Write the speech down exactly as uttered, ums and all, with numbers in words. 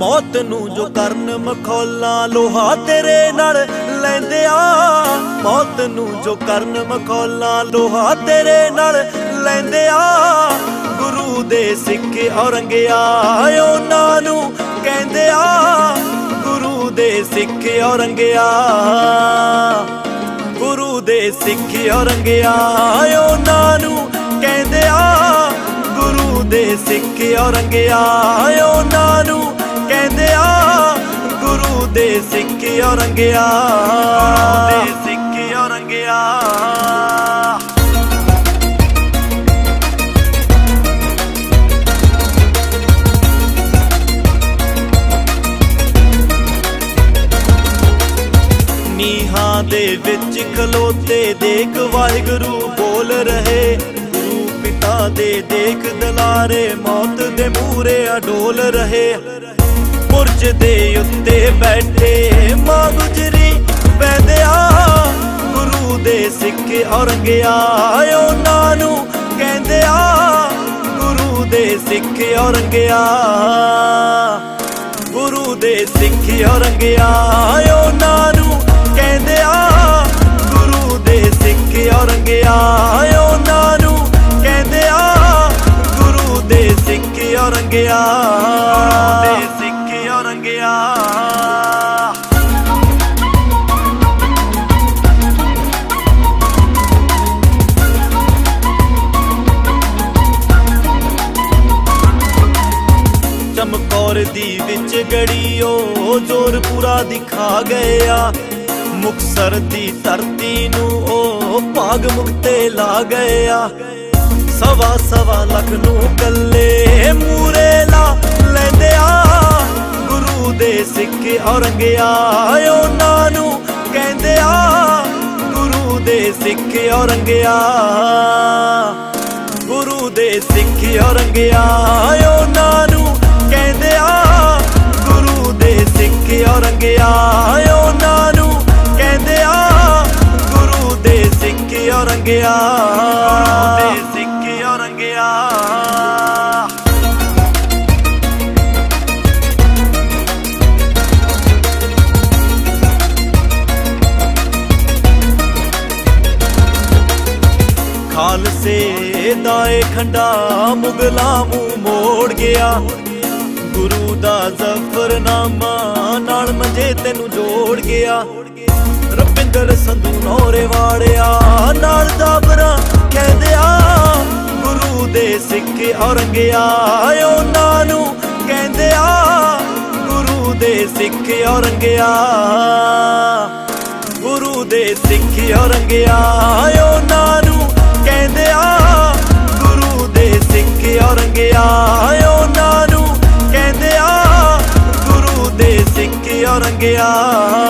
मौत नू जो करन मखौला लोहा तेरे नाल लैंदे आ। मौत नू जो करन मखौला लोहा तेरे नाल लैंदे आ। गुरु दे सिक्के औरंगिया उन्हां नू कहंदे आ। गुरु दे सिक्के औरंगिया गुरु दे सिक्के औरंगिया उन्हां नू कहंदे आ। गुरु दे सिक्के औरंगिया उन्हां नू कहंदे आ। गुरु दे सिक्के औरंगिया दे सिक्के औरंगिया। नीहां दे विच खलोते देख वाहिगुरु बोल रहे। गुरु पिता दे देख दलारे मौत दे मूरे अडोल रहे। बुरज दे उत्ते बैठे मां गुजरी पैंदिया। गुरु दे सिक्के औरंगिया उन्हां नू कहंदे आ। गुरु दे सिक्के औरंगिया गुरु दे सिक्के औरंगिया उन्हां नू कहंदे आ। गुरु दे सिक्के औरंगिया उन्हां नू कहंदे आ। गुरु दे सिक्के औरंगिया दे सिक्के औरंगिया। चमकौर दी विच गड़ियो जोर पूरा दिखा गया। मुक्तसर दी धरती नू ओ भाग मुक्ते ला गया। सवा सवा लख नू कल्ले मूरे ला लैंदे आ। गुरु दे सिक्के औरंगिया उन्हां नू कहंदे आ। गुरु दे सिक्के औरंगिया गुरु दे सिक्के औरंगिया उन्हां नू कहंदे आ। गुरु दे सिक्के औरंगिया उन्हां नू कहंदे आ। गुरु दे सिक्के औरंगिया दे सिक्के औरंगिया। खालसे दाए खंडा मुगलां मूंह मोड़ गया। गुरु दा जफरनामा नाल मंजे तेनू जोड़ गया। रविंदर संधू नौरे वाड़िया नाल दाबरा कहंदे आ। गुरु दे सिक्के औरंगिया उन्हां नू कहंदे आ। गुरु दे सिक्के औरंगिया गुरु दे सिक्के औरंगिया उन्हां नू कहंदे आ। गुरु दे सिक्के औरंगिया उन्हां नू कहंदे आ। गुरु दे सिक्के औरंगिया।